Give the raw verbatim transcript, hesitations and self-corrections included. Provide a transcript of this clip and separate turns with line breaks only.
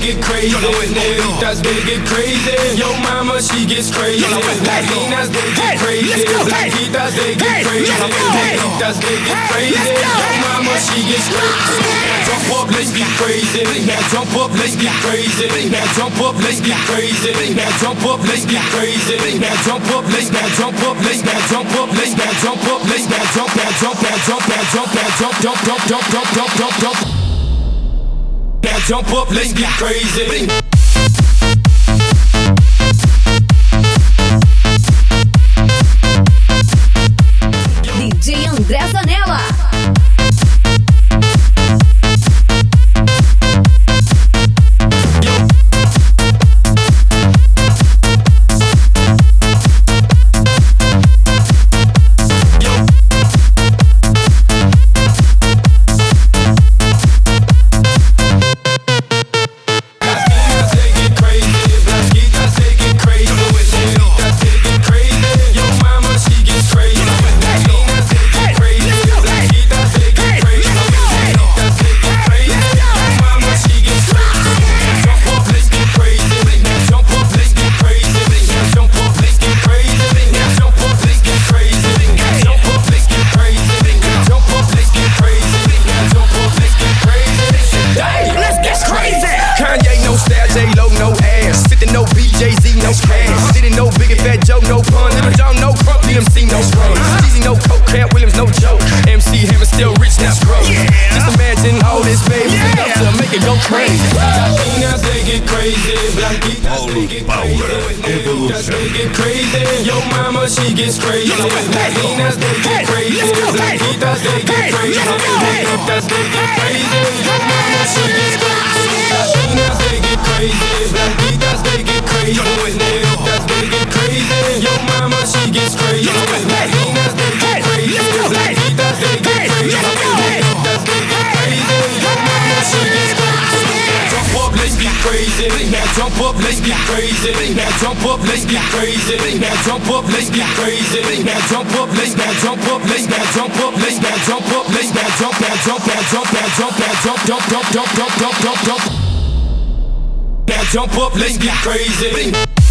get crazy. Negritas, they get crazy. Yo mama, she gets crazy. Latinas, they get crazy. Blanquitas, they get crazy. Negritas, they get crazy. Yo mama, she gets crazy. Jump up, let's get crazy. Now jump up, let's get crazy. Now jump up, let's get crazy. Now jump up, let's get crazy. Now jump up, let's now jump up, let's now jump up, let's now jump up, let's now jump, now jump, now jump, now jump, now jump, jump, jump, jump, jump, jump, jump, jump. Now jump up, let's get crazy.
D J André Zanella.
She gets crazy. Latinas, they get crazy. Blanquitas, they get crazy. Negritas, they get crazy. Yo mama, she gets crazy. Latinas, they get crazy. Blanquitas, they get crazy. Negritas, they get crazy. Yo mama, she gets crazy. Latinas, they get crazy. Blanquitas, they get crazy. Negritas, they get crazy. Yo mama, she gets crazy. Jump up, let's get crazy. Now jump up, let's get crazy. Now jump up, let's get crazy. Now jump up, let's get crazy. Now jump up, let's now jump up, let's now jump up, let's now jump up, let's now jump, now jump, now jump, now jump, now jump, jump, jump, jump, jump, jump, jump, jump. Now jump up, let's get crazy.